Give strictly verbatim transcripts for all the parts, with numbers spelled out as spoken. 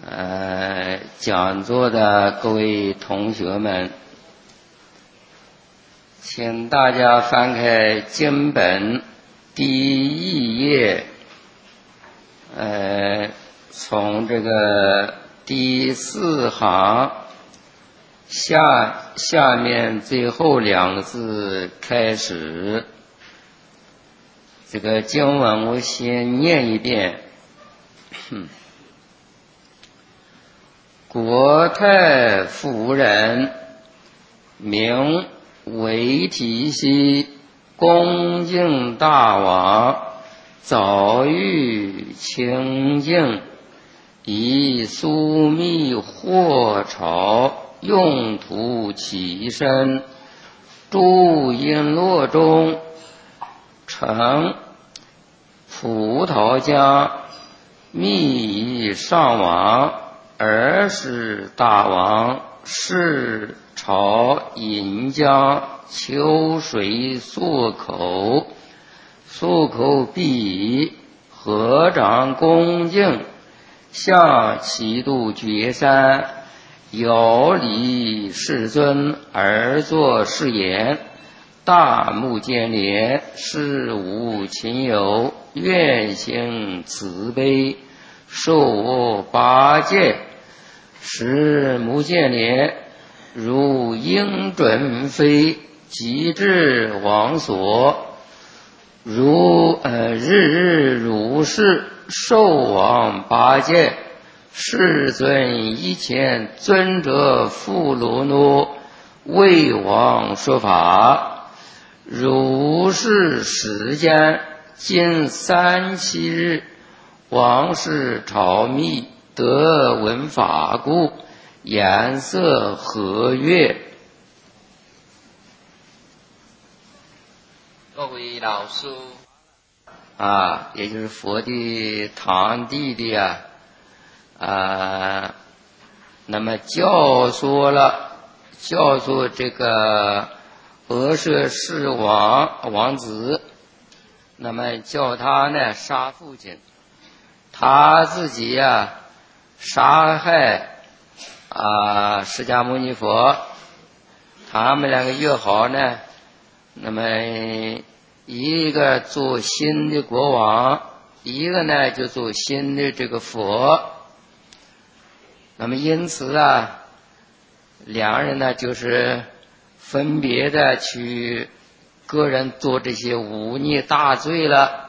呃，讲座的各位同学们，请大家翻开经本第一页，呃，从这个第四行下下面最后两个字开始。这个经文我先念一遍。国太夫人，名为提希，恭敬大王，早遇清净，以苏密或朝，用途其身，住璎珞中，乘葡萄浆，密上王。尔时大王视朝饮浆，秋水漱口，漱口毕，合掌恭敬，向其度绝山，遥礼世尊而作是言：大目犍连，是无亲友，愿行慈悲，受我八戒。使目犍连如鹰准飞，即至王所，如呃日日如是，受王八戒。世尊以前尊者富罗胧为王说法，如是时间，今三七日，王室朝密，得闻法故，颜色和悦。 各位老师啊，也就是佛的堂弟弟啊，啊，那么教唆了，教唆这个阿舍世王王子，那么叫他呢杀父亲，他自己呀、啊。杀害啊释迦牟尼佛，他们两个约好呢，那么一个做新的国王，一个呢就做新的这个佛。那么因此啊，两人呢就是分别的去个人做这些忤逆大罪了。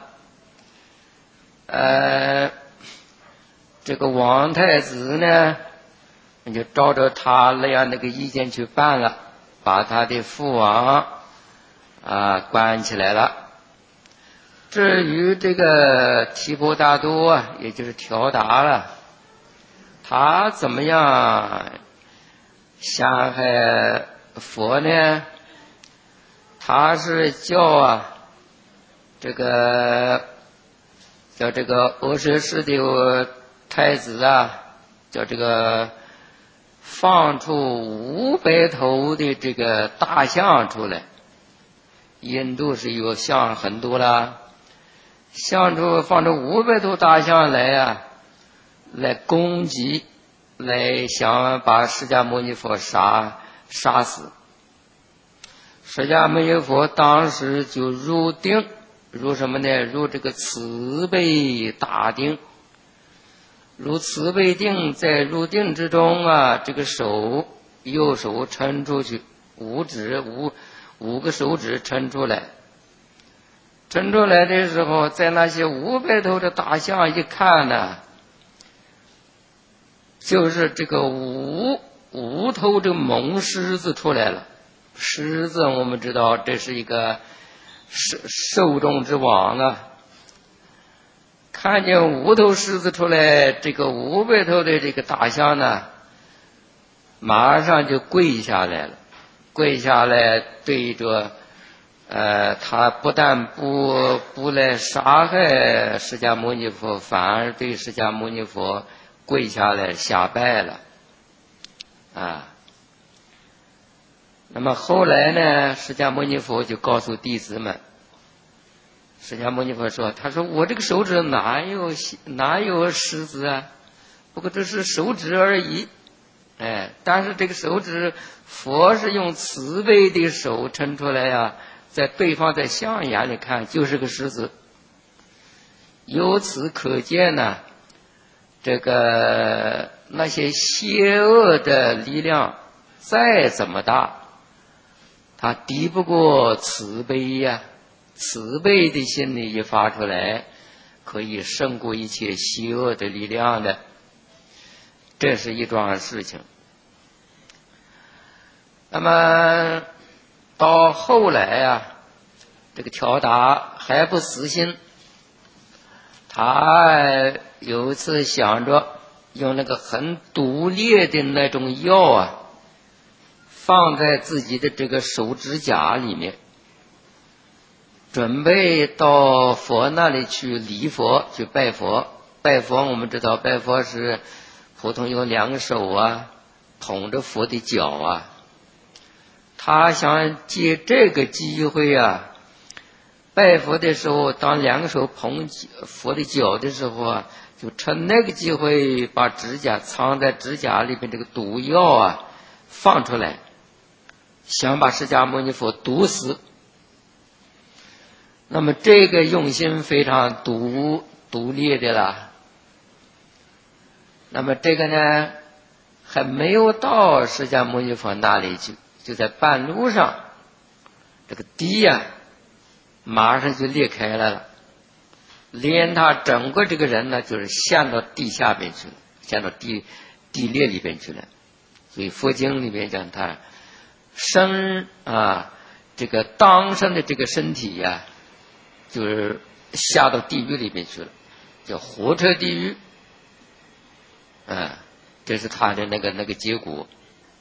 呃这个王太子呢，就照着他那样那个意见去办了，把他的父王啊关起来了。至于这个提婆达多啊，也就是调达了，他怎么样杀害佛呢？他是叫啊这个叫这个阿舍世的太子啊，叫这个放出五百头的这个大象出来。印度是有象很多了，象出放出五百头大象来啊，来攻击，来想把释迦牟尼佛杀杀死。释迦牟尼佛当时就入定，入什么呢？入这个慈悲大定。入慈悲定，在入定之中啊，这个手右手伸出去，五指五五个手指伸出来，伸出来的时候，在那些五百头的大象一看呢，就是这个五五头这猛狮子出来了。狮子我们知道这是一个兽兽中之王啊。看见五头狮子出来，这个五百头的这个大象呢，马上就跪下来了。跪下来对着，呃，他不但不不来杀害释迦牟尼佛，反而对释迦牟尼佛跪下来下拜了，啊。那么后来呢，释迦牟尼佛就告诉弟子们。释迦牟尼佛说：“他说我这个手指哪有哪有狮子啊？ 不过这是手指而已。哎，但是这个手指，佛是用慈悲的手撑出来呀、啊，在对方在相眼里看就是个狮子。由此可见呢，这个那些邪恶的力量再怎么大，它敌不过慈悲呀、啊。慈悲的心里一发出来，可以胜过一切邪恶的力量的。这是一桩事情。那么到后来啊，这个调达还不死心，他有一次想着用那个很毒烈的那种药啊，放在自己的这个手指甲里面，准备到佛那里去礼佛，去拜佛。拜佛我们知道，拜佛是普通用两个手啊捧着佛的脚啊。他想借这个机会啊，拜佛的时候，当两个手捧佛的脚的时候啊，就趁那个机会把指甲藏在指甲里边这个毒药啊放出来，想把释迦牟尼佛毒死。那么这个用心非常毒毒烈的啦。那么这个呢，还没有到释迦牟尼佛那里去，就在半路上，这个地呀、啊，马上就裂开来了，连他整个这个人呢，就是陷到地下边去了，陷到地地裂里边去了。所以佛经里面讲他生啊，这个当生的这个身体呀、啊，就是下到地狱里边去了，叫火车地狱。嗯，这是他的那个那个结果。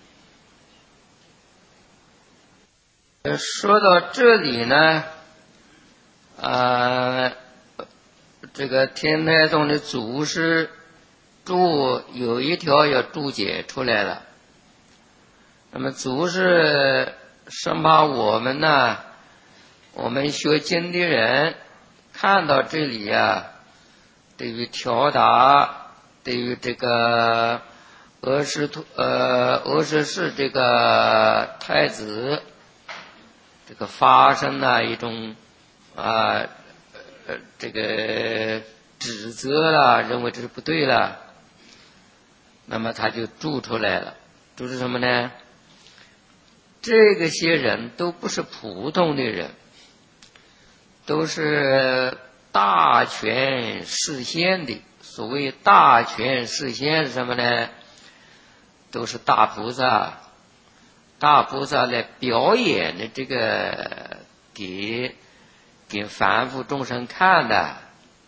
说到这里呢，啊、呃，这个天台宗的祖师注有一条要注解出来了。那么祖师生怕我们呢，我们学经的人看到这里啊，对于调达。对于这个俄氏图呃俄氏氏这个太子这个发生了一种啊呃这个指责了，认为这是不对了，那么他就注出来了。注是什么呢？这个些人都不是普通的人，都是大权示现的。所谓大权示现是什么呢？都是大菩萨，大菩萨来表演的这个给给凡夫众生看的。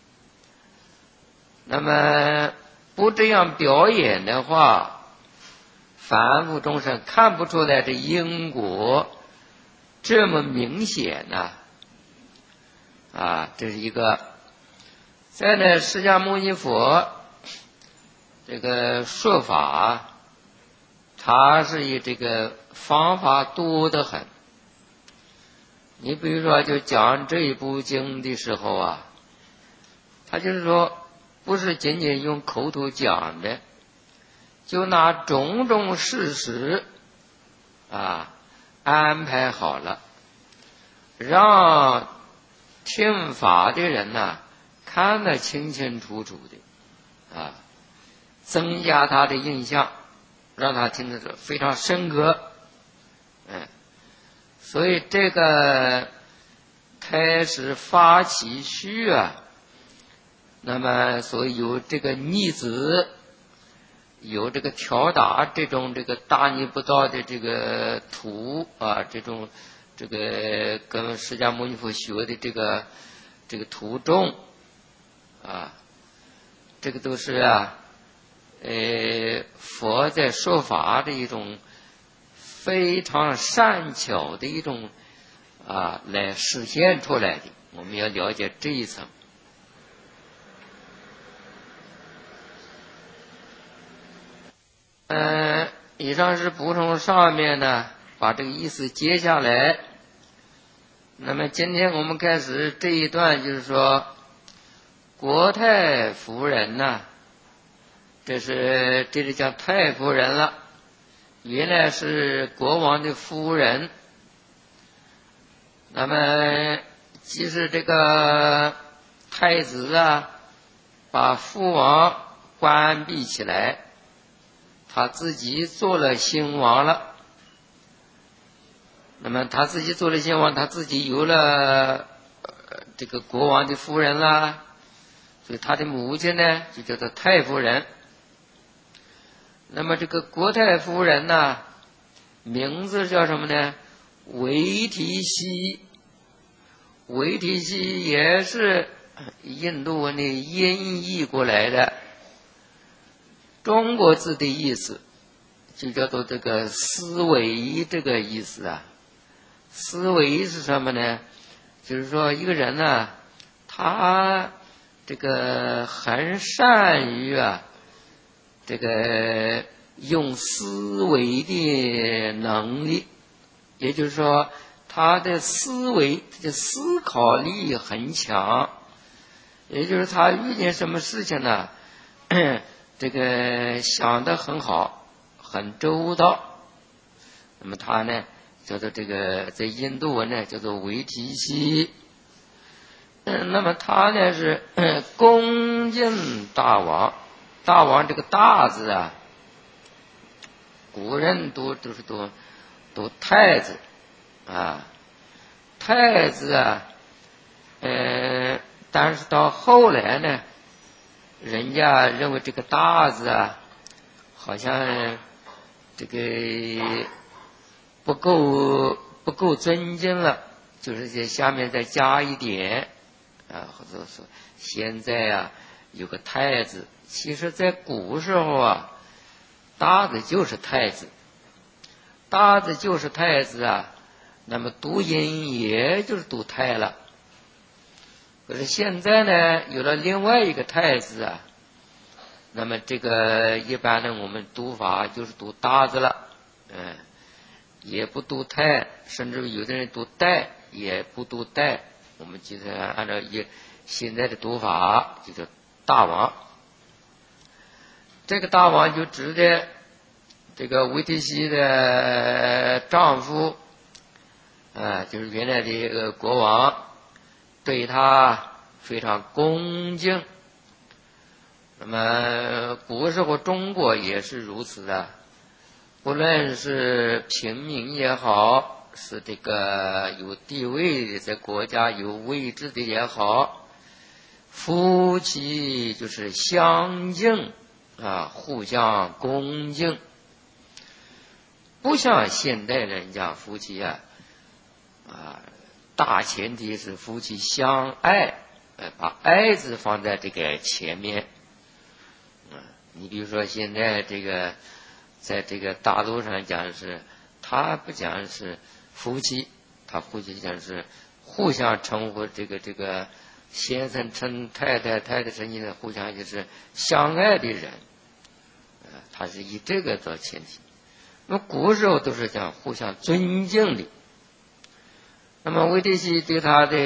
那么不这样表演的话，凡夫众生看不出来这因果这么明显呢、啊。啊，这是一个。再呢，释迦牟尼佛这个说法，他是以这个方法多得很。你比如说，就讲这一部经的时候啊，他就是说，不是仅仅用口头讲的，就拿种种事实啊安排好了，让听法的人呢、啊。看得清清楚楚的啊，增加他的印象，让他听得非常深刻。嗯，所以这个开始发起序啊，那么所以有这个逆子，有这个调达这种这个大逆不道的这个图啊，这种这个跟释迦牟尼佛学的这个这个途中。啊，这个都是啊，呃，佛在说法的一种非常善巧的一种啊，来实现出来的。我们要了解这一层。嗯、呃，以上是补充上面呢，把这个意思接下来。那么今天我们开始这一段，就是说。国太夫人呢， 这是这是叫太夫人了，原来是国王的夫人。那么即使这个太子啊把父王关闭起来，他自己做了新王了。那么他自己做了新王，他自己有了、呃、这个国王的夫人啦，所以他的母亲呢就叫做太夫人。那么这个国太夫人呢，名字叫什么呢？维提西。维提西也是印度文的音译过来的，中国字的意思就叫做这个思维，这个意思啊。思维是什么呢？就是说一个人呢、啊，他这个很善于啊，这个用思维的能力，也就是说他的思维，他的思考力很强，也就是他遇见什么事情呢，这个想得很好，很周到。那么他呢叫做这个在印度文呢叫做维提西。嗯，那么他呢是恭敬大王。大王这个大字啊，古人读都是读读太子啊，太子啊，呃，但是到后来呢，人家认为这个大字啊，好像这个不够不够尊敬了，就是在下面再加一点啊，或者说现在啊有个太子，其实在古时候啊，大字就是太子，大字就是太子啊，那么读音也就是读太了。可是现在呢，有了另外一个太子啊，那么这个一般呢，我们读法就是读大字了，嗯，也不读太，甚至有的人读代，也不读代，我们就是按照一现在的读法，就叫大王。这个大王就指的这个维提西的丈夫，啊，就是原来的一个国王，对他非常恭敬。那么古时候中国也是如此的，不论是平民也好，是这个有地位的在国家有位置的也好，夫妻就是相敬啊，互相恭敬。不像现代人家夫妻啊，啊，大前提是夫妻相爱，呃，把爱字放在这个前面。啊，你比如说现在这个，在这个大陆上讲是，他不讲是夫妻，他夫妻讲是互相称呼，这个这个先生称太太，太太称先生，互相就是相爱的人，呃，他是以这个做前提。那么古时候都是讲互相尊敬的。那么维提西对他的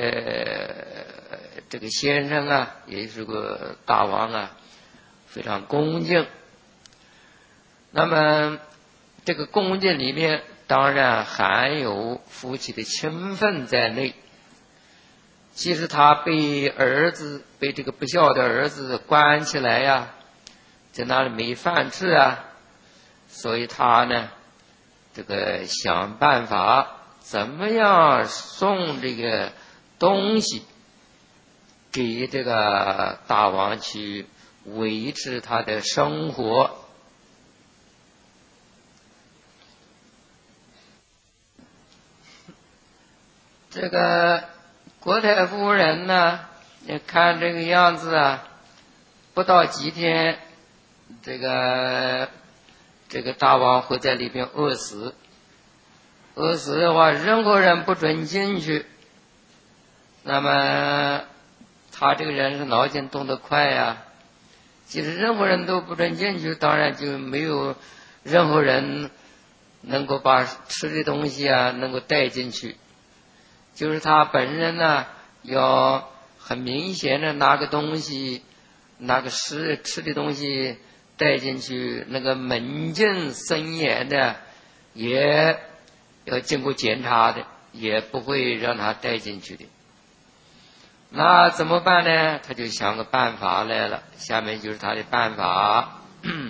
这个先生啊，也是个大王啊，非常恭敬。那么这个恭敬里面当然含有夫妻的情分在内。其实他被儿子被这个不孝的儿子关起来呀、啊，在那里没饭吃啊，所以他呢这个想办法怎么样送这个东西给这个大王去维持他的生活。这个国太夫人呢，你看这个样子啊，不到几天，这个这个大王会在里边饿死。饿死的话，任何人不准进去。那么他这个人是脑筋动得快呀，其实任何人都不准进去，当然就没有任何人能够把吃的东西啊能够带进去。就是他本人呢，要很明显的拿个东西那个吃吃的东西带进去，那个门禁森严的，也要经过检查的，也不会让他带进去的。那怎么办呢？他就想个办法来了，下面就是他的办法。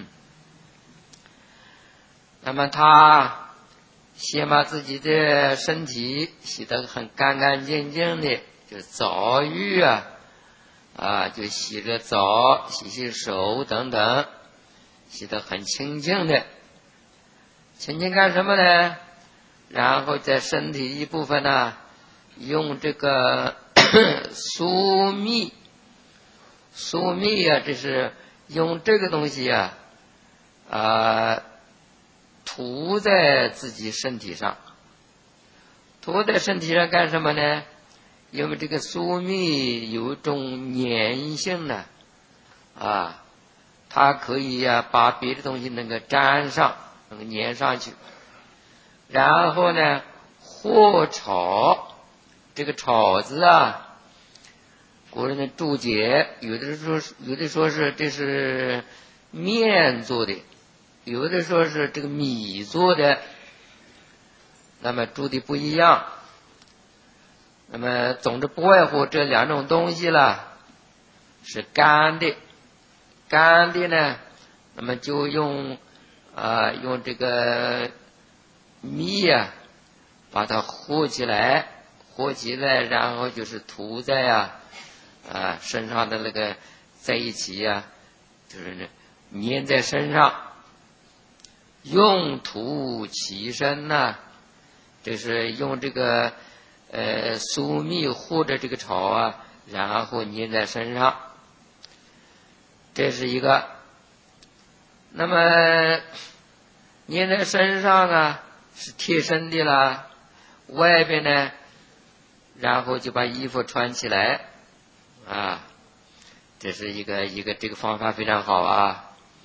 那么他先把自己的身体洗得很干干净净的，就澡浴啊，啊，就洗个澡，洗洗手等等，洗得很清净的。清净干什么呢？然后在身体一部分呢，用这个苏蜜，苏蜜啊，这是用这个东西啊，啊。涂在自己身体上，涂在身体上干什么呢？因为这个苏蜜有一种粘性呢，啊，它可以呀、啊、把别的东西能够粘上，能够粘上去。然后呢，或炒，这个炒字啊，古人的注解，有的说有的说是这是面做的。有的说是这个米做的，那么煮的不一样。那么总之不外乎这两种东西了，是干的，干的呢，那么就用啊、呃、用这个米呀、啊，把它和起来，和起来，然后就是涂在呀啊、呃、身上的那个在一起呀、啊，就是粘在身上。用土起身呐、啊，这是用这个呃苏蜜或者这个草啊，然后粘在身上，这是一个。那么粘在身上啊，是贴身的啦。外边呢，然后就把衣服穿起来啊，这是一个一个这个方法非常好啊。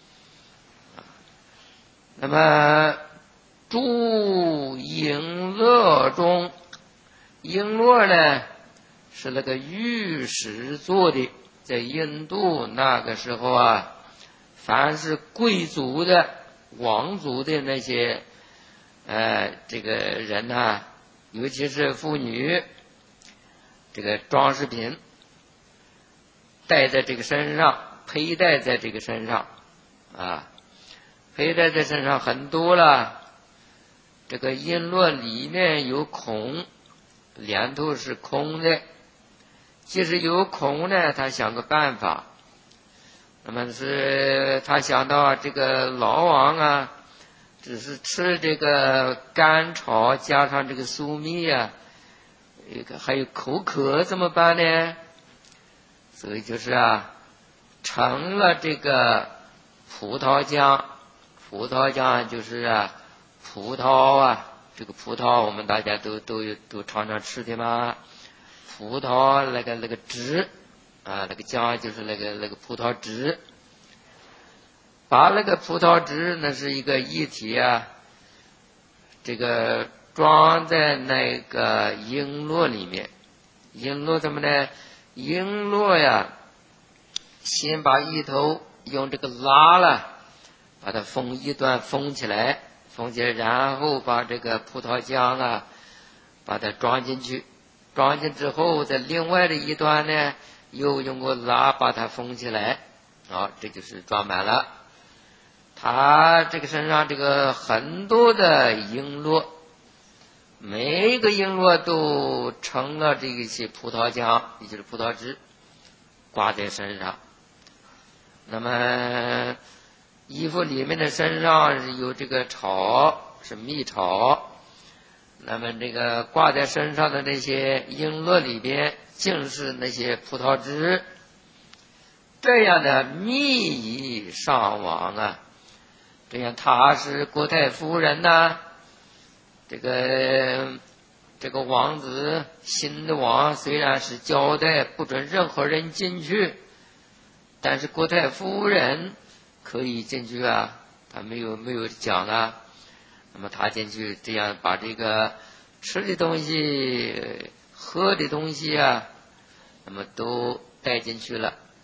那么住璎珞中，璎珞呢是那个玉石做的，在印度那个时候啊，凡是贵族的王族的那些呃这个人啊，尤其是妇女，这个装饰品戴在这个身上，佩戴在这个身上啊，佩戴在身上很多了。这个璎珞里面有孔，两头是空的。即使有孔呢，他想个办法。那么是他想到这个老王啊，只是吃这个甘草加上这个苏蜜啊，一个还有口渴怎么办呢？所以就是啊，成了这个葡萄浆。葡萄浆就是啊，葡萄啊，这个葡萄我们大家都都都常常吃的嘛。葡萄那个那个汁啊，那个浆就是那个那个葡萄汁。把那个葡萄汁那是一个液体啊，这个装在那个璎珞里面。璎珞怎么呢？璎珞呀，先把一头用这个拉了，把它封一段封起来，封起来，然后把这个葡萄浆啊，把它装进去，装进之后，在另外的一端呢，又用个拉把它封起来，好，这就是装满了。他这个身上这个很多的璎珞，每一个璎珞都成了这一些葡萄浆，也就是葡萄汁，挂在身上。那么衣服里面的身上有这个草，是蜜草。那么这个挂在身上的那些璎珞里边，竟是那些葡萄汁。这样的蜜已上网啊，这样他是国太夫人呐、啊，这个这个王子新的王虽然是交代不准任何人进去，但是国太夫人可以进去啊，他没有没有讲啊。那么他进去这样把这个吃的东西喝的东西啊，那么都带进去了。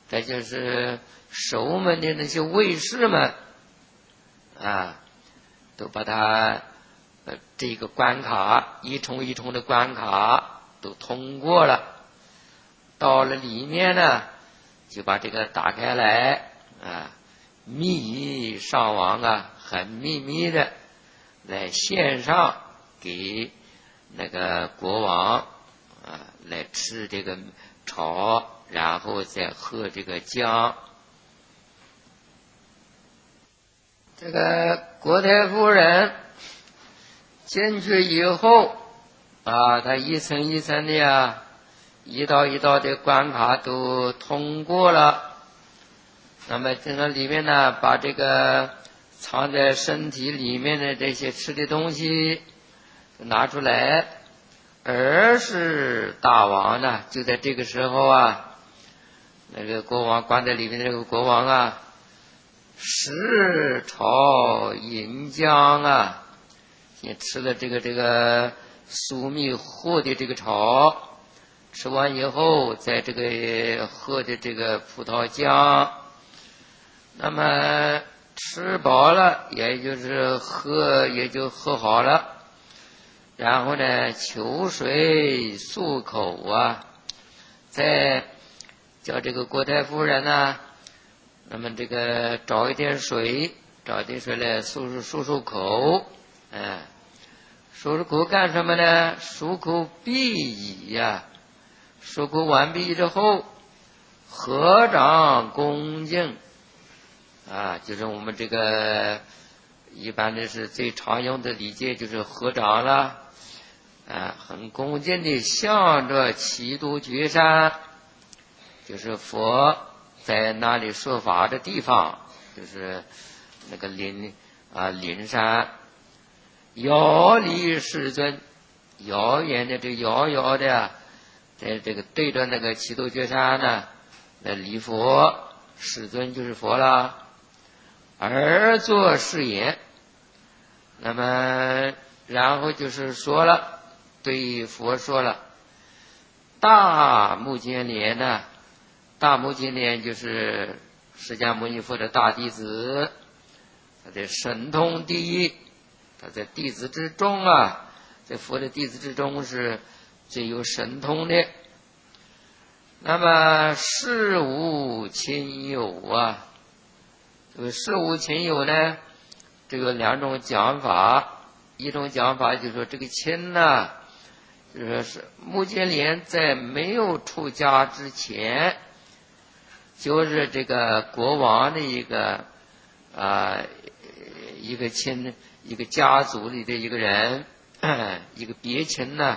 这就是守门的那些卫士们啊，都把他呃这个关卡一重一重的关卡都通过了。到了里面呢，就把这个打开来啊，密上王啊，很秘密的来献上给那个国王啊，来吃这个草，然后再喝这个姜。这个国太夫人进去以后啊，她一层一层的呀，一道一道的关卡都通过了。那么在那里面呢，把这个藏在身体里面的这些吃的东西拿出来。而是大王呢，就在这个时候啊，那个国王关在里面的这个国王啊，食草饮姜啊，也吃了这个这个疏密和的这个草，吃完以后，在这个喝的这个葡萄浆，那么吃饱了，也就是喝也就喝好了。然后呢，求水漱口啊，再叫这个国太夫人呢，那么这个找一点水，找一点水来漱漱漱漱口，哎，漱漱口干什么呢？漱口毕矣呀，漱口完毕之后，合掌恭敬，啊，就是我们这个一般的是最常用的礼节，就是合掌了。啊，很恭敬地向着齐都觉山，就是佛在那里说法的地方，就是那个灵啊灵山，遥礼世尊，遥远的这遥遥的，在这个对着那个齐都觉山呢，来礼佛，世尊就是佛了，而作是言，那么然后就是说了。对佛说了，大目犍连呢，大目犍连就是释迦牟尼佛的大弟子，他的神通第一，他在弟子之中啊，在佛的弟子之中是最有神通的。那么事无亲友啊，这个事无亲友呢，这个两种讲法，一种讲法就是说这个亲呢。就说是目犍连在没有出家之前，就是这个国王的一个啊、呃、一个亲一个家族里的一个人，一个别亲呢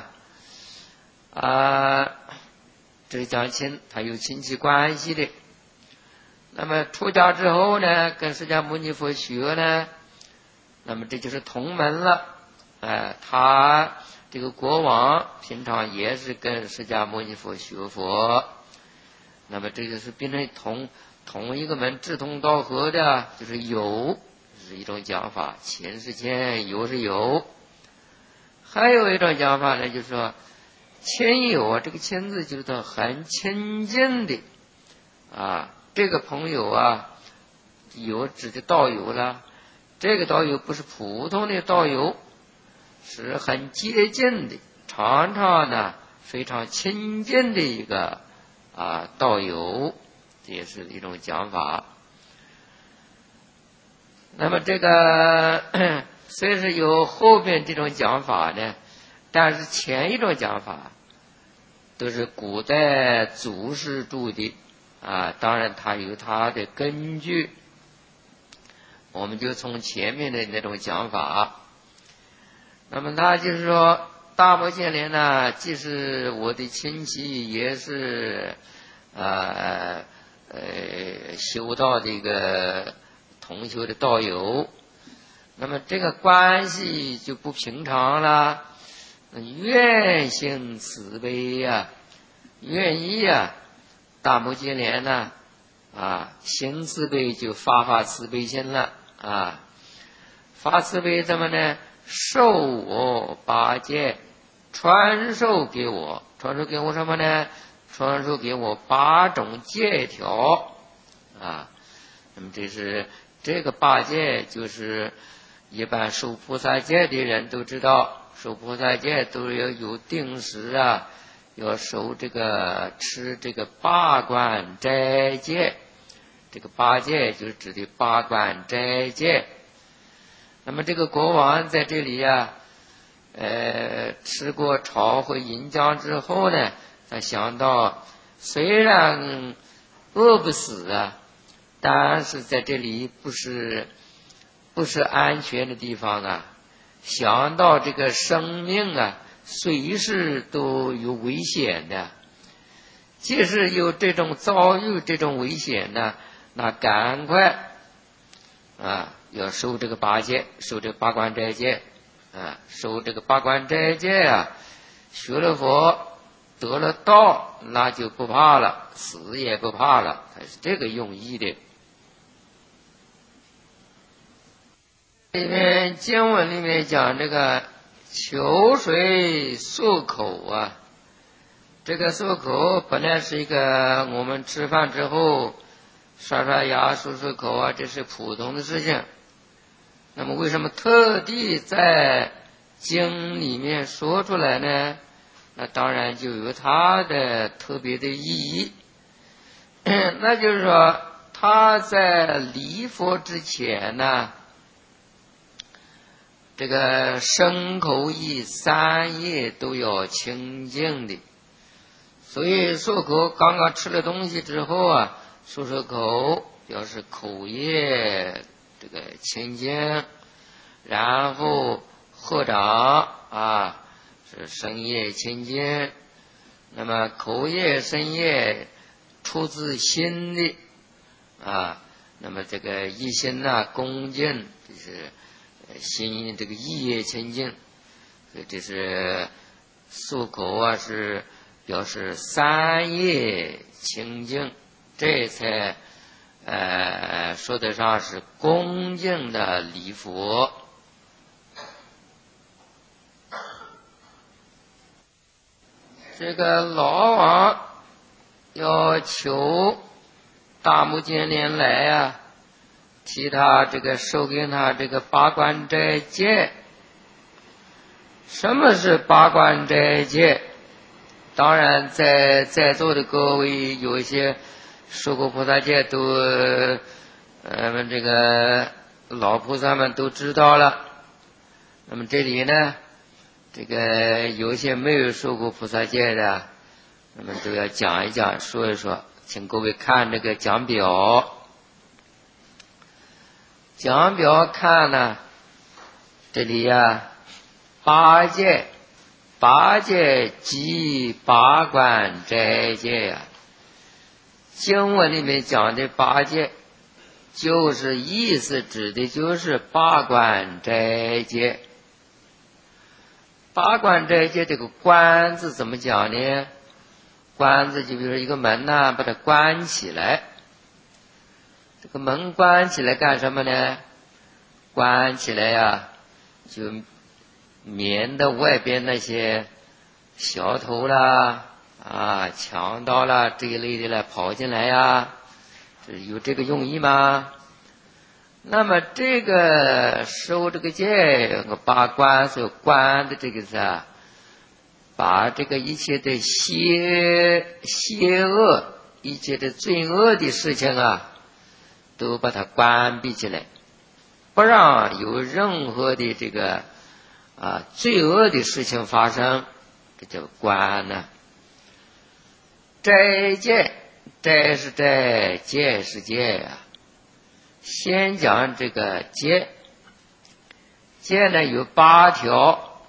啊，这个讲亲，他有亲戚关系的。那么出家之后呢，跟释迦牟尼佛学呢，那么这就是同门了。哎、呃，他。这个国王平常也是跟释迦牟尼佛学佛，那么这就是变成同同一个门志同道合的，就是友是一种讲法，亲是亲，友是友。还有一种讲法呢，就是说亲友啊，这个亲字就是他很亲近的啊，这个朋友啊，友指的道友了，这个道友不是普通的道友。是很接近的，常常呢非常亲近的一个啊道友，这也是一种讲法。那么这个虽是有后边这种讲法呢，但是前一种讲法都是古代祖师注的啊，当然它有它的根据，我们就从前面的那种讲法。那么他就是说，大目犍连呢，既是我的亲戚，也是呃呃修道的一个同修的道友。那么这个关系就不平常了，愿行慈悲呀、啊，愿意啊，大目犍连呢啊，行慈悲就发发慈悲心了啊，发慈悲怎么呢？授我八戒，传授给我，传授给我什么呢？ 传授给我八种戒条啊。那么这是这个八戒，就是一般受菩萨戒的人都知道，受菩萨戒都要有定时啊，要守这个吃这个八关斋戒。这个八戒就是指的八关斋戒。那么这个国王在这里呀、啊，呃，吃过炒和银浆之后呢，他想到虽然饿不死啊，但是在这里不是不是安全的地方啊，想到这个生命啊，随时都有危险的。即使有这种遭遇这种危险呢，那赶快啊，要守这个八戒，守这个八关斋戒啊，守这个八关斋戒啊，学了佛得了道，那就不怕了，死也不怕了，还是这个用意的。里面经文里面讲这个求水漱口啊，这个漱口本来是一个我们吃饭之后刷刷牙漱漱口啊，这是普通的事情。那么为什么特地在经里面说出来呢？那当然就有它的特别的意义。那就是说他在礼佛之前呢，这个身口意三业都要清净的。所以漱口刚刚吃了东西之后啊，漱漱口表示口业这个清净，然后合掌啊是身业清净。那么口业身业出自心的啊，那么这个一心呐、啊、恭敬，就是心这个意业清净，所以这是漱口啊是表示三业清净，这才呃说得上是恭敬的礼佛。这个老王要求大目犍连来啊，替他这个授给他这个八关斋戒。什么是八关斋戒？当然在在座的各位有一些受过菩萨戒都呃这个老菩萨们都知道了。那么这里呢，这个有一些没有受过菩萨戒的，那么都要讲一讲说一说，请各位看这个讲表。讲表看呢，这里呀、啊、八戒八戒即八关斋戒呀、啊，经文里面讲的八戒，就是意思指的就是八关斋戒。八关斋戒这个关字怎么讲呢？关字就比如说一个门呐、啊，把它关起来。这个门关起来干什么呢？关起来呀、啊，就免得外边那些小偷啦、啊强盗啦这一类的来跑进来呀，有这个用意吗？那么这个收这个戒，八关所关的这个是啊，把这个一切的邪邪恶、一切的罪恶的事情啊，都把它关闭起来，不让有任何的这个啊罪恶的事情发生，这叫关呢。斋戒，斋是斋，戒是戒呀、啊。先讲这个戒，戒呢有八条，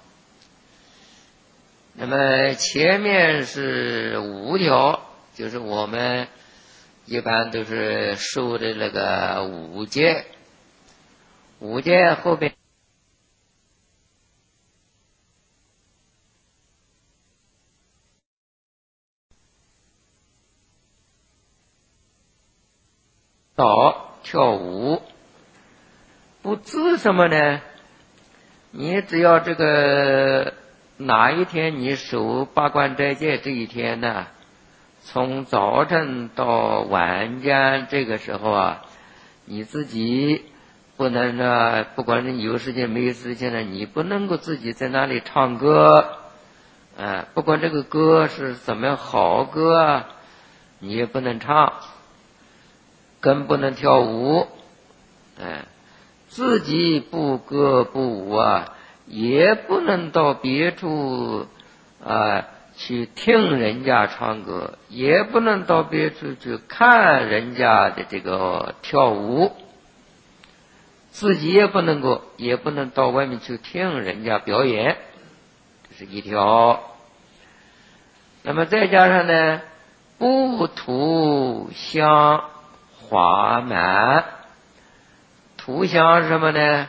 那么前面是五条，就是我们一般都是受的那个五戒。五戒后边蹈跳舞，不治什么呢？你只要这个哪一天你守八关斋戒这一天呢， 从早晨到晚间这个时候啊，你自己不能呢，不管是有时间没时间呢，你不能够自己在那里唱歌，啊，不管这个歌是怎么样好歌啊，你也不能唱，更不能跳舞，哎，自己不歌不舞啊，也不能到别处啊去听人家唱歌，也不能到别处去看人家的这个跳舞，自己也不能够，也不能到外面去听人家表演，这是一条。那么再加上呢，不涂香花满。涂香是什么呢？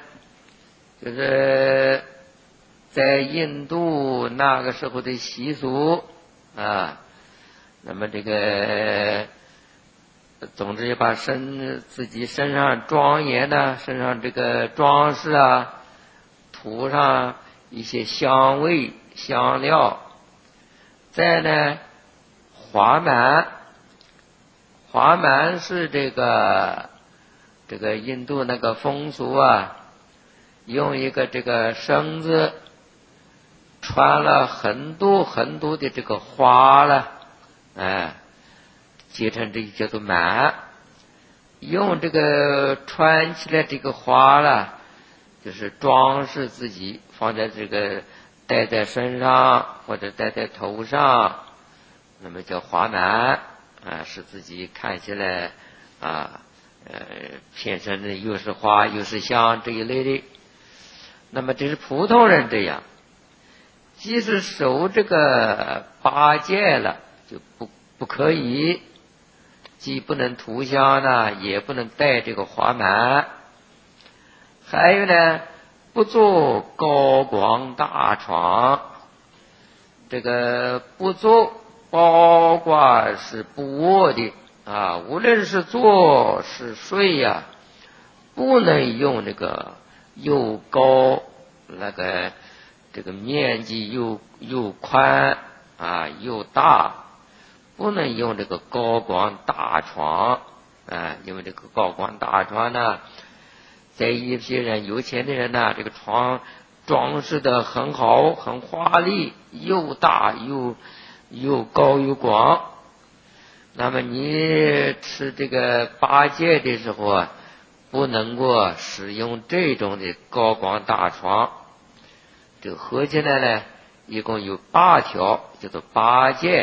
就是在印度那个时候的习俗啊，那么这个总之也把身自己身上庄严呢，身上这个装饰啊，涂上一些香味香料，再呢华满，华满是这个这个印度那个风俗啊，用一个这个绳子穿了很多很多的这个花了，哎，结成这叫做满，用这个穿起来这个花了，就是装饰自己，放在这个戴在身上或者戴在头上，那么叫华满啊，使自己看起来啊呃偏身的又是花又是香这一类的。那么这是普通人这样，即使守这个八戒了，就不不可以，既不能涂香呢，也不能戴这个花满。还有呢，不坐高广大床，这个不坐包括是不卧的啊，无论是坐是睡呀、啊，不能用这个又高那个这个面积又又宽啊又大，不能用这个高广大床啊，因为这个高广大床呢，在一些人有钱的人呢，这个床装饰的很好很华丽，又大又又高又广。那么你吃这个八戒的时候啊，不能够使用这种的高广大床。这个合起来呢，一共有八条，叫做八戒。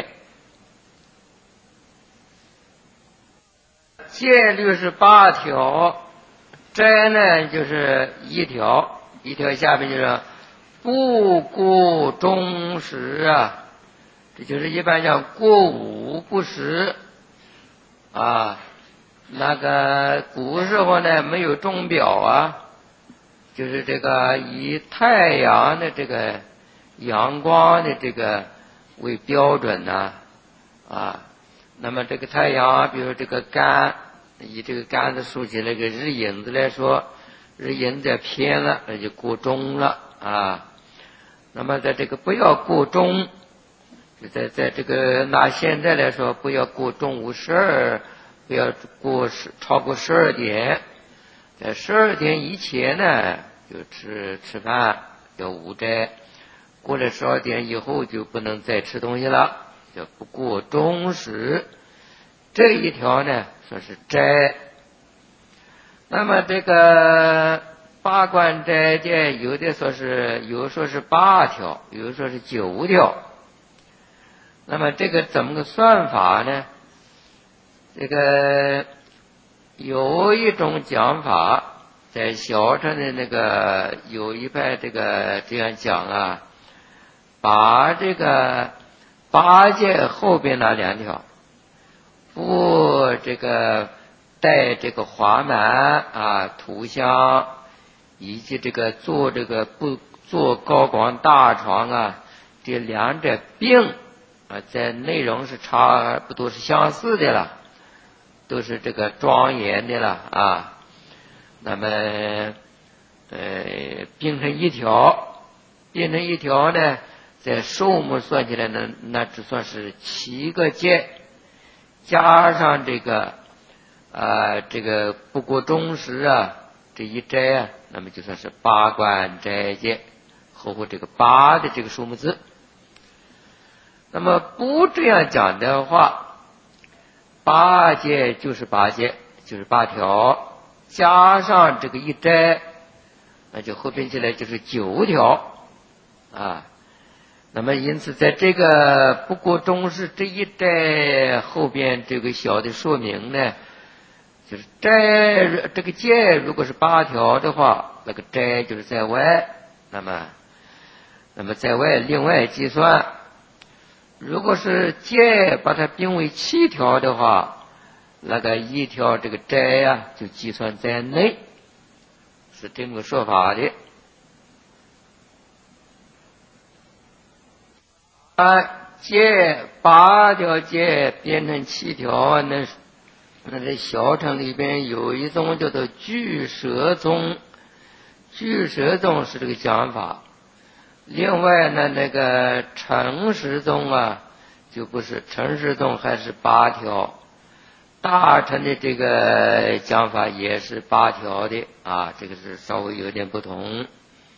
戒律是八条，斋呢就是一条，一条下面就是不过中时啊，这就是一般讲过午不食啊。那个古时候呢没有钟表啊，就是这个以太阳的这个阳光的这个为标准呢啊。那么这个太阳，比如这个杆，以这个杆子竖起那个日影子来说，日影子偏了，那就过钟了啊。那么在这个不要过钟，在在这个拿现在来说，不要过中午十二，不要过超过十二点，在十二点以前呢就吃吃饭，叫午斋，过了十二点以后就不能再吃东西了，叫不过中时。这一条呢说是斋。那么这个八关斋戒，有的说是有说是八条，有说是九条。那么这个怎么个算法呢？这个有一种讲法，在小乘的那个有一派这个这样讲啊，把这个八戒后边那两条，不这个带这个华满啊涂香，以及这个做这个不做高广大床啊，这两者并啊，在内容是差不多是相似的了，都是这个庄严的了啊。那么呃并成一条，并成一条呢，在数目算起来呢，那只算是七个戒加上这个呃这个不过中时啊，这一斋啊，那么就算是八关斋戒，后后这个八的这个数目字。那么不这样讲的话，八戒就是八戒，就是八条，加上这个一斋，那就合并起来就是九条啊。那么因此在这个不过中时这一斋后边这个小的说明呢，就是斋这个戒如果是八条的话，那个斋就是在外，那么那么在外另外计算。如果是戒把它并为七条的话，那个一条这个斋呀、啊、就计算在内，是这么个说法的。啊，戒八条戒变成七条，那那在小乘里边有一种叫做俱舍宗，俱舍宗是这个讲法。另外呢，那个成实宗啊，就不是成实宗，还是八条。大乘的这个讲法也是八条的啊，这个是稍微有点不同。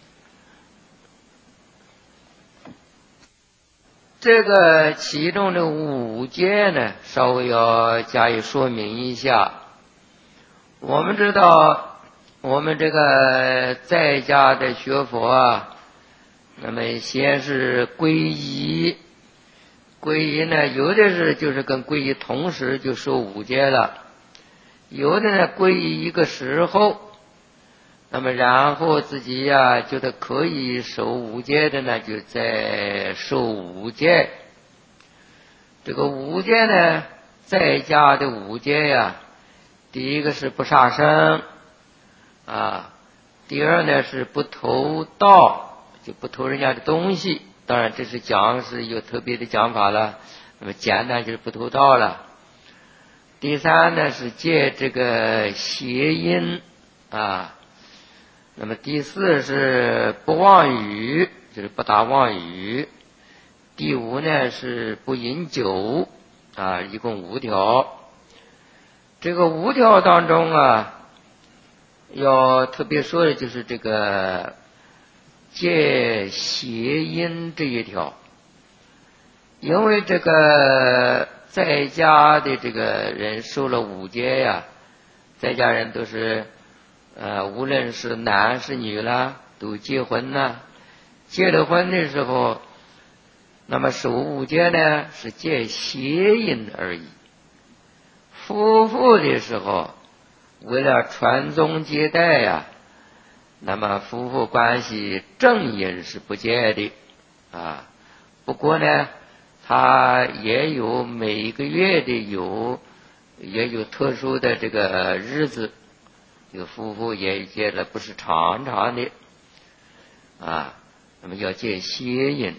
这个其中的五戒呢，稍微要加以说明一下。我们知道，我们这个在家的学佛啊，那么先是皈依，皈依呢，有的是就是跟皈依同时就受五戒了，有的呢皈依一个时候，那么然后自己呀、啊、觉得可以守五戒的呢，就在受五戒。这个五戒呢，在家的五戒呀，第一个是不杀生啊，第二呢是不偷盗，就不偷人家的东西。当然这是讲是有特别的讲法了，那么简单就是不偷盗了。第三呢是戒这个邪淫啊，那么第四是不妄语，就是不打妄语。第五呢是不饮酒啊，一共五条。这个五条当中啊，要特别说的就是这个戒邪淫这一条，因为这个在家的这个人受了五戒呀，在家人都是呃，无论是男是女啦，都结婚啦。结了婚的时候，那么守五戒呢是戒邪淫而已。夫妇的时候，为了传宗接代呀、啊，那么夫妇关系正淫是不戒的啊。不过呢，他也有每个月的有也有特殊的这个日子，这个夫妇也戒了，不是常常的啊。那么要戒邪淫。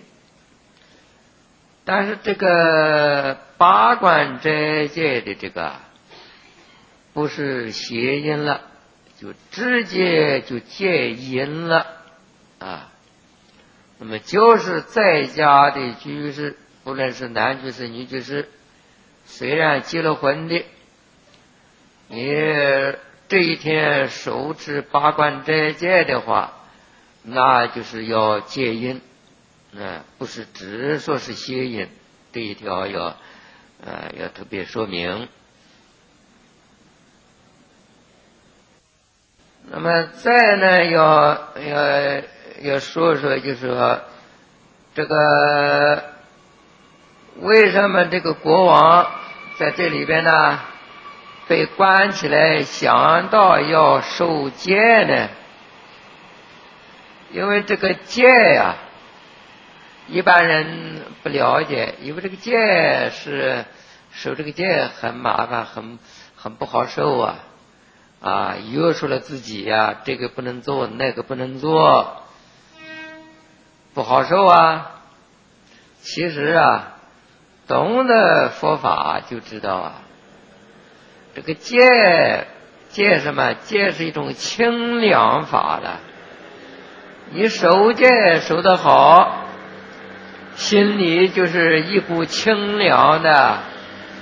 但是这个八关斋戒的这个不是邪淫了，就直接就戒淫了啊。那么就是在家的居士，不论是男居士女居士，虽然结了婚的，你这一天手持八关斋戒的话，那就是要戒淫。嗯，不是只说是邪淫，这一条要呃要特别说明。那么再呢，要要要说说，就是说这个为什么这个国王在这里边呢被关起来，想到要受戒呢？因为这个戒呀、啊。一般人不了解，因为这个戒是受这个戒很麻烦，很很不好受啊啊！约束了自己呀、啊，这个不能做，那个不能做，不好受啊。其实啊，懂得佛法就知道啊，这个戒戒什么？戒是一种清凉法的。你守戒守得好，心里就是一股清凉的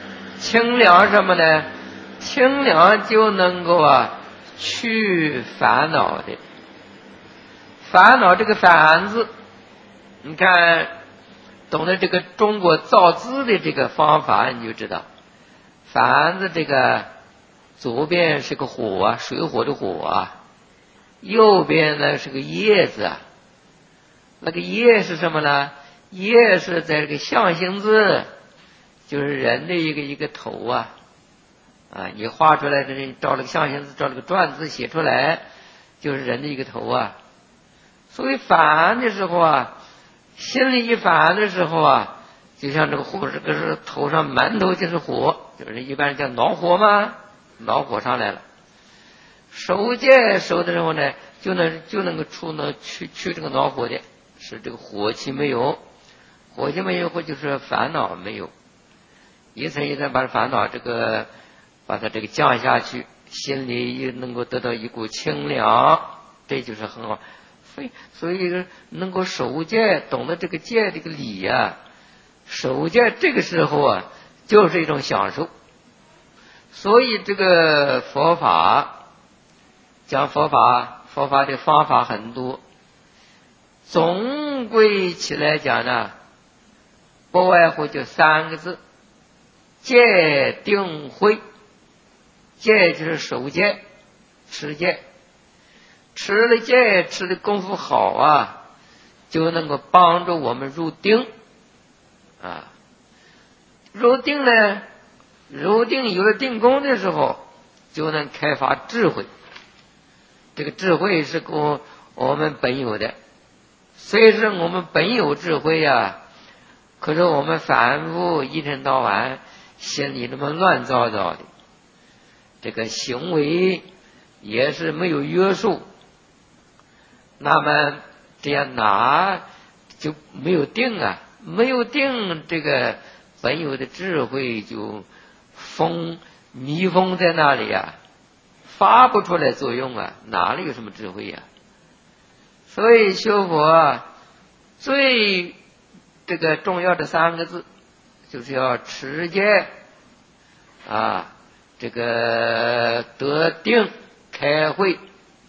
清凉什么呢？清凉就能够啊去烦恼的。烦恼这个烦字，你看懂得这个中国造字的这个方法，你就知道烦字这个左边是个火啊，水火的火啊，右边呢是个叶字啊。那个叶是什么呢？叶是在这个象形字，就是人的一个一个头啊啊，你画出来这照了个象形字，照了个篆字写出来，就是人的一个头啊。所以烦的时候啊，心里一烦的时候啊，就像这个火，这个是头上满头就是火，就是一般叫恼火嘛，恼火上来了。守戒守的时候呢，就能就能够出呢去去这个恼火的，使这个火气没有，火气没有或就是烦恼没有，一层一层把烦恼这个把它这个降下去，心里也能够得到一股清凉，这就是很好。所以所以能够守戒，懂得这个戒这个理啊，守戒这个时候啊，就是一种享受。所以这个佛法讲佛法，佛法的方法很多，总归起来讲呢，不外乎就三个字：戒定慧。戒就是守戒，持戒，持了戒，持的功夫好啊，就能够帮助我们入定啊。入定呢，入定有了定功的时候，就能开发智慧。这个智慧是我我们本有的，虽是我们本有智慧呀、啊，可是我们反复一天到晚心里那么乱糟糟的，这个行为也是没有约束，那么这样哪就没有定啊？没有定，这个本有的智慧就封密封在那里啊，发不出来作用啊，哪里有什么智慧啊？所以修佛最这个重要的三个字，就是要持戒啊，这个得定开慧，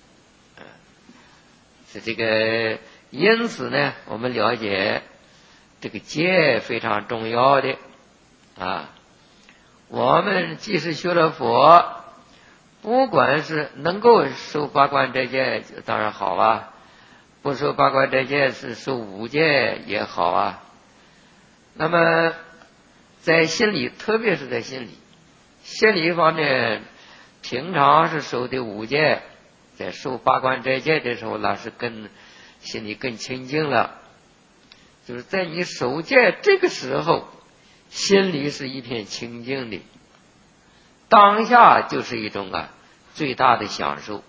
是这个。因此呢，我们了解这个戒非常重要的啊。我们即使学了佛，不管是能够受八关斋戒，当然好啊；不受八关斋戒，是受五戒也好啊。那么在心里，特别是在心里，心理方面，平常是守的五戒，在受八关斋戒的时候，那是更心里更清净了。就是在你守戒这个时候，心里是一片清净的，当下就是一种啊最大的享受。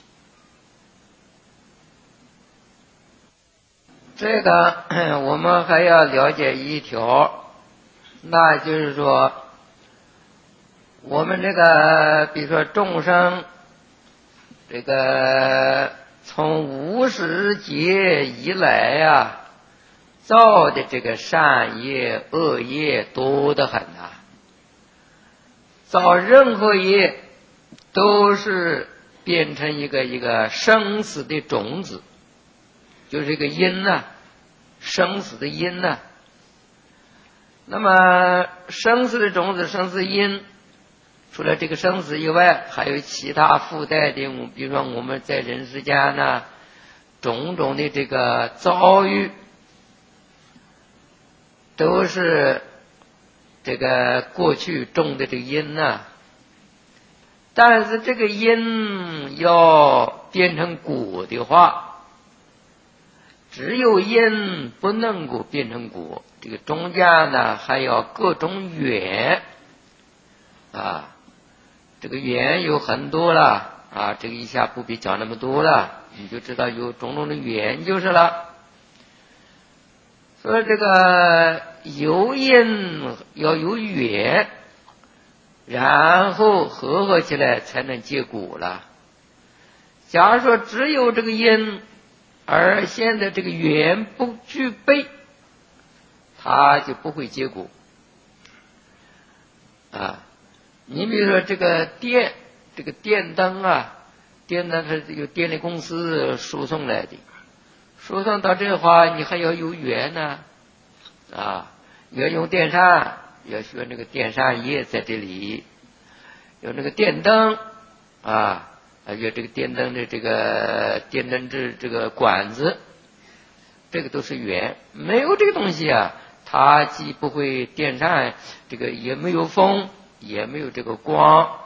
这个我们还要了解一条，那就是说我们这个比如说众生这个从无始劫以来呀、啊，造的这个善业恶业多得很啊，造任何业都是变成一个一个生死的种子，就是一个因呐、啊，生死的因呐、啊。那么生死的种子，生死因，除了这个生死以外，还有其他附带的，比如说我们在人世间呢，种种的这个遭遇，都是这个过去种的这个因呐、啊。但是这个因要变成果的话，只有因不能够变成果，这个中间呢还要各种缘啊。这个缘有很多了啊，这个一下不必讲那么多了，你就知道有种种的缘就是了。所以这个有因要有缘，然后合合起来才能结果了。假如说只有这个因，而现在这个缘不具备，它就不会结果。啊啊。你比如说这个电，这个电灯啊，电灯是由电力公司输送来的，输送到这的话，你还要有源呢，啊，你要用电扇，要学那个电扇叶在这里，有那个电灯啊，还有这个电灯的这个电灯这这个管子，这个都是源，没有这个东西啊，它既不会电扇，这个也没有风，也没有这个光。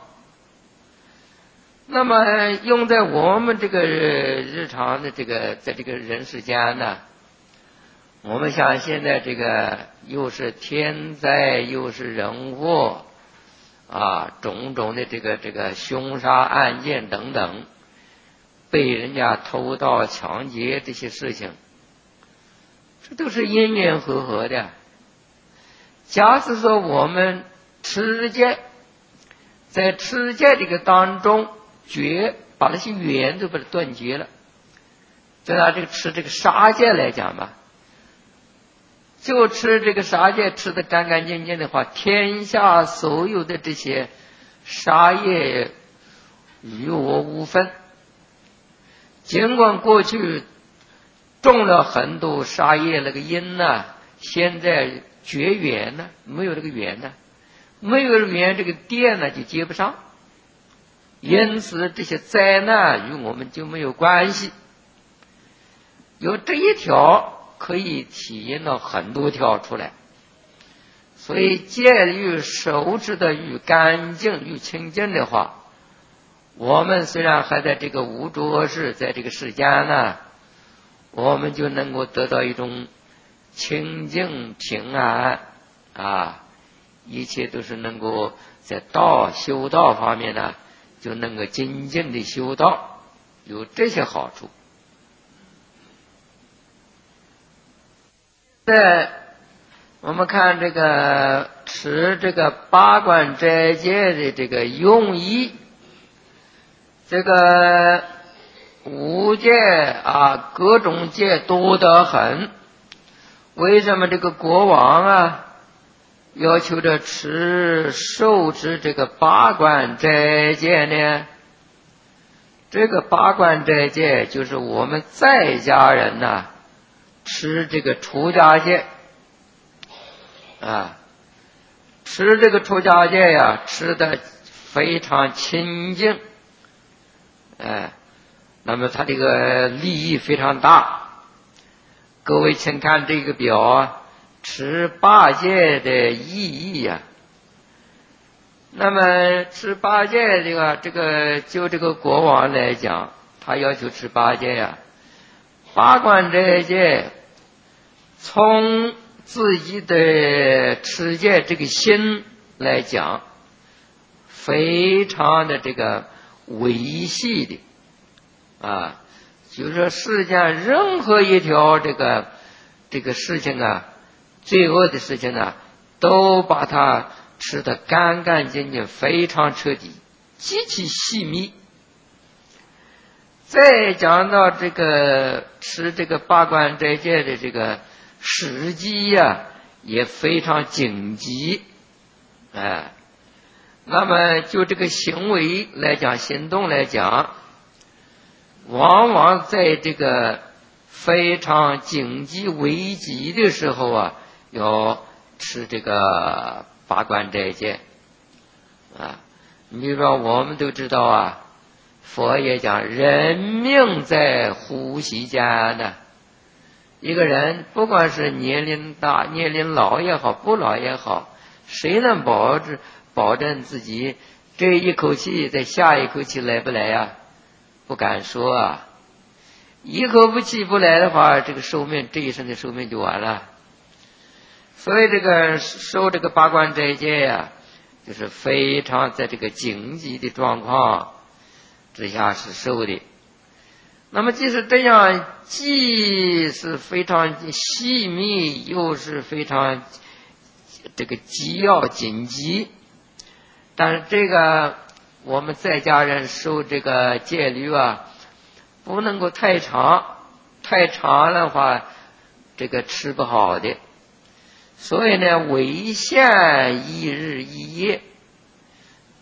那么用在我们这个日常的这个在这个人世间呢，我们像现在这个又是天灾又是人祸啊，种种的这个这个凶杀案件等等，被人家偷盗抢劫这些事情，这都是因缘和合的。假使说我们持戒，在持戒这个当中绝把那些缘都把它断绝了，就拿这个持这个杀戒来讲吧，就吃这个杀戒吃得干干净净的话，天下所有的这些杀业与我无分。尽管过去种了很多杀业那个因呢、啊，现在绝缘呢，没有这个缘呢，没有缘，这个电呢就接不上，因此这些灾难与我们就没有关系。有这一条可以体验到很多条出来，所以戒律守持的愈干净愈清净的话，我们虽然还在这个无着世，在这个世间呢，我们就能够得到一种清净平安啊，一切都是能够在道修道方面呢，就能够精进的修道，有这些好处。在我们看这个持这个八关斋戒的这个用意，这个五戒啊，各种戒多得很。为什么这个国王啊要求着持受持这个八关斋戒呢？这个八关斋戒就是我们在家人呐、啊吃这个出家戒啊，吃这个出家戒呀，吃的非常清净，哎，那么它这个利益非常大。各位请看这个表啊，持八戒的意义呀、啊。那么持八戒这个这个就这个国王来讲，他要求持八戒呀、啊。八关斋戒，从自己的持戒这个心来讲，非常的这个维系的啊，就是说世间任何一条这个这个事情啊，罪恶的事情啊，都把它吃得干干净净，非常彻底，极其细密。再讲到这个持这个八关斋戒的这个时机呀、啊，也非常紧急，哎，那么就这个行为来讲，行动来讲，往往在这个非常紧急危急的时候啊，要持这个八关斋戒啊。你比如说，我们都知道啊。佛也讲人命在呼吸间呢，一个人不管是年龄大年龄老也好，不老也好，谁能保证保证自己这一口气在下一口气来不来呀？不敢说啊，一口气不来的话，这个寿命这一生的寿命就完了。所以这个受这个八关斋戒呀、啊，就是非常在这个紧急的状况之下是受的。那么即使这样，既是非常细密，又是非常这个急要紧急，但是这个我们在家人受这个戒律啊，不能够太长，太长的话，这个吃不好的。所以呢，为限一日一夜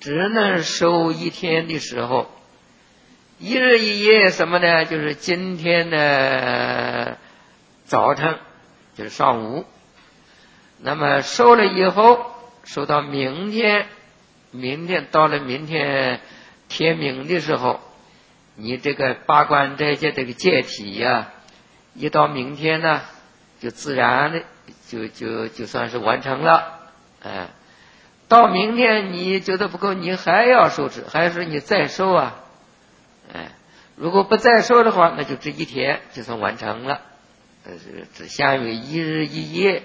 只能收一天的时候，一日一夜什么呢？就是今天的早晨，就是上午。那么收了以后，收到明天，明天到了明天天明的时候，你这个八关斋戒这个戒体呀、啊，一到明天呢，就自然的就就就算是完成了，哎。到明天你觉得不够，你还要收持，还是你再收啊？哎，如果不再收的话，那就这一天就算完成了，呃，只相于一日一夜。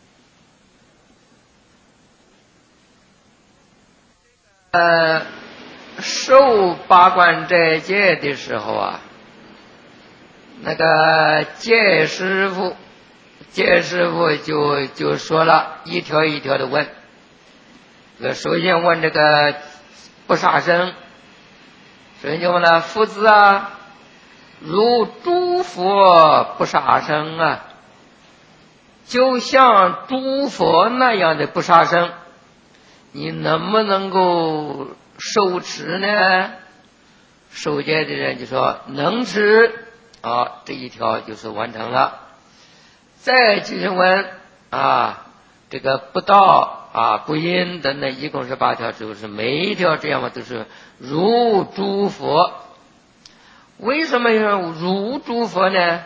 呃，受八关斋戒的时候啊，那个戒师傅，戒师傅就就说了一条一条的问。首先问这个不杀生，首先就问了夫子啊，如诸佛不杀生啊，就像诸佛那样的不杀生，你能不能够受持呢？受戒的人就说能持，啊，这一条就是完成了。再继续问啊，这个不道啊，不因等等，一共是八条，就是每一条这样嘛，都是如诸佛。为什么要如诸佛呢？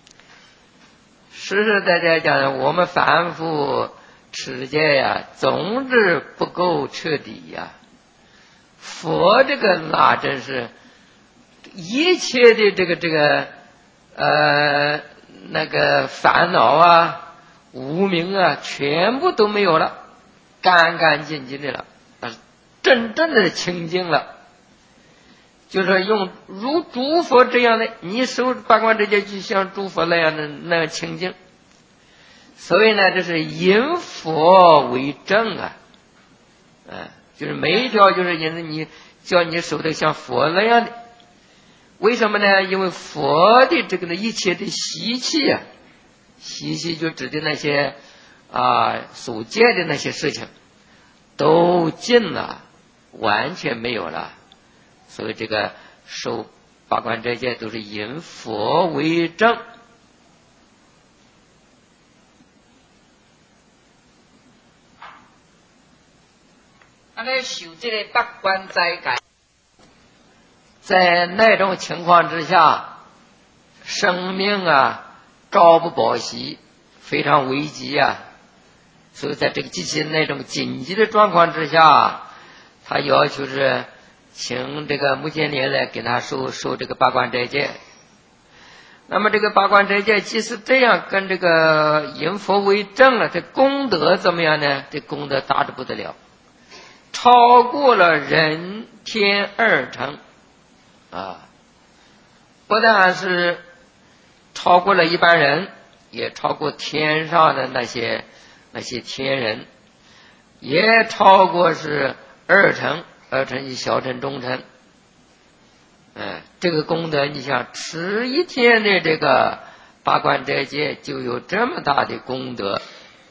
实实在在讲，我们凡夫持戒呀，总是不够彻底呀。佛这个那真是一切的这个这个呃那个烦恼啊、无明啊，全部都没有了。干干净净的了，真正的清净了，就是用如诸佛这样的，你守八关斋戒就像诸佛那样的那样清净。所以呢，这是引佛为正啊，嗯，就是每一条就是引着你叫你守的像佛那样的。为什么呢？因为佛的这个呢一切的习气啊，习气就指的那些啊，所戒的那些事情都尽了，完全没有了。所以这个受八关斋戒都是引佛为正。啊，那受这个八关斋戒，在那种情况之下，生命啊朝不保夕，非常危急啊。所以在这个极其那种紧急的状况之下，他要求是请这个目犍连来给他受受这个八关斋戒。那么这个八关斋戒即使这样跟这个引佛为正了，这功德怎么样呢？这功德大得不得了，超过了人天二乘啊！不但是超过了一般人，也超过天上的那些那些天人，也超过是二乘，二乘是小乘中乘。哎，这个功德，你想持一天的这个八关斋戒，就有这么大的功德。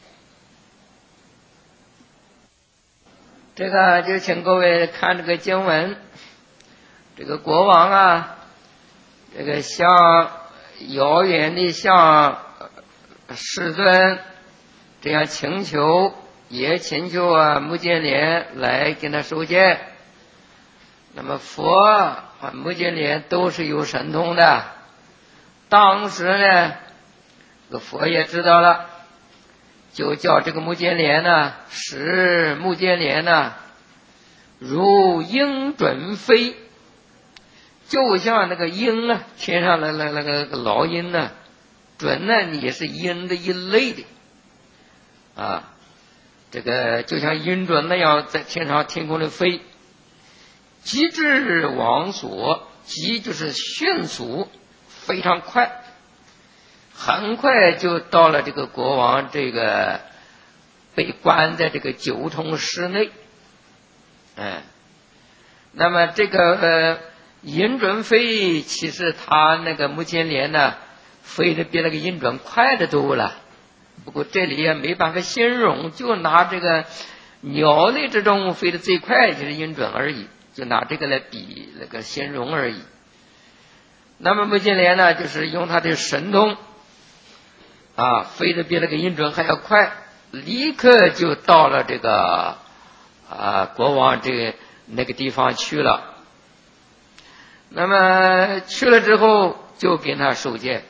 这个就请各位看这个经文，这个国王啊，这个向遥远的向世尊这样请求，也请求啊目犍连来跟他受戒。那么佛啊目犍连都是有神通的，当时呢这个佛也知道了，就叫这个目犍连呢使目犍连呢如鹰准飞，就像那个鹰啊，天上的那那个老鹰呢，准呢也是鹰的一类的啊，这个就像鹰准那样在天上天空里飞。急至王所，急就是迅速，非常快，很快就到了这个国王这个被关在这个九重室内。嗯，那么这个呃鹰准飞，其实他那个目犍连呢飞得比那个鹰准快得多了，不过这里也没办法形容，就拿这个鸟类之中飞得最快就是鹰隼而已，就拿这个来比那个形容而已。那么目犍连呢，就是用它的神通啊，飞得比那个鹰隼还要快，立刻就到了这个啊国王这个那个地方去了。那么去了之后就给他受戒，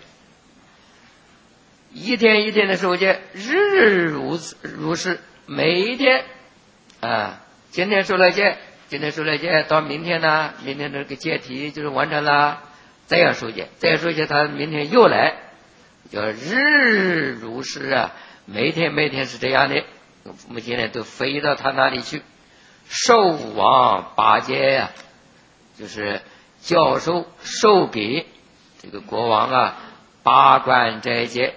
一天一天的受戒，日日如此如是，每一天啊，今天受了戒，今天受了戒，到明天呢，明天这个戒题就是完成了，再要受戒，再要受戒，他明天又来，叫日日如是啊，每天每天是这样的，我们今天都飞到他那里去，授王八戒呀、啊，就是教授授给这个国王啊八关斋戒。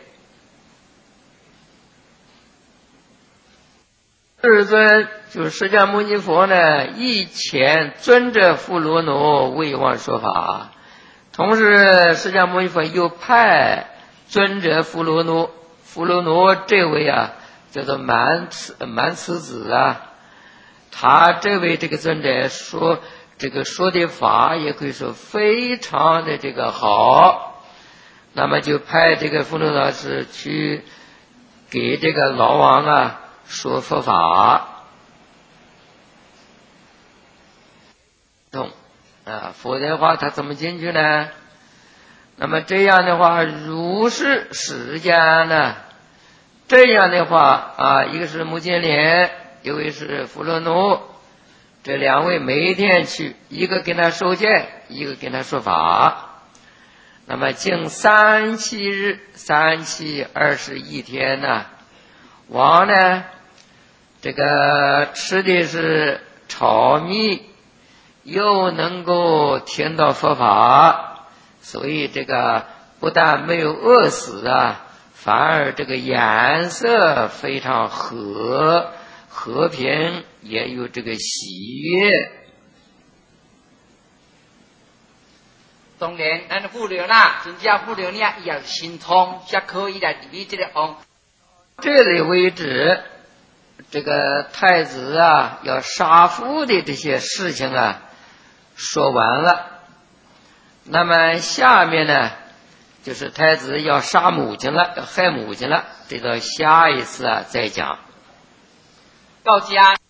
世尊就是释迦牟尼佛呢，以前尊者富罗罗为王说法，同时释迦牟尼佛又派尊者富罗罗，富罗罗这位啊叫做满慈满慈子啊，他这位这个尊者说这个说的法也可以说非常的这个好，那么就派这个富罗罗是去给这个老王啊说佛法，懂啊？否则的话，他怎么进去呢？那么这样的话，如是时间呢？这样的话啊，一个是目犍连，一位是富罗奴，这两位每一天去，一个跟他受戒，一个跟他说法。那么经三七日，三七二十一天呢？王呢？这个吃的是炒米，又能够听到佛法，所以这个不但没有饿死啊，反而这个颜色非常和和平，也有这个喜悦。 当然，咱富流啦，人家富流呢也心痛，也可以来理这个哦。 这里为止。这个太子啊要杀父的这些事情啊说完了，那么下面呢就是太子要杀母亲了，要害母亲了，这到下一次啊再讲。 到家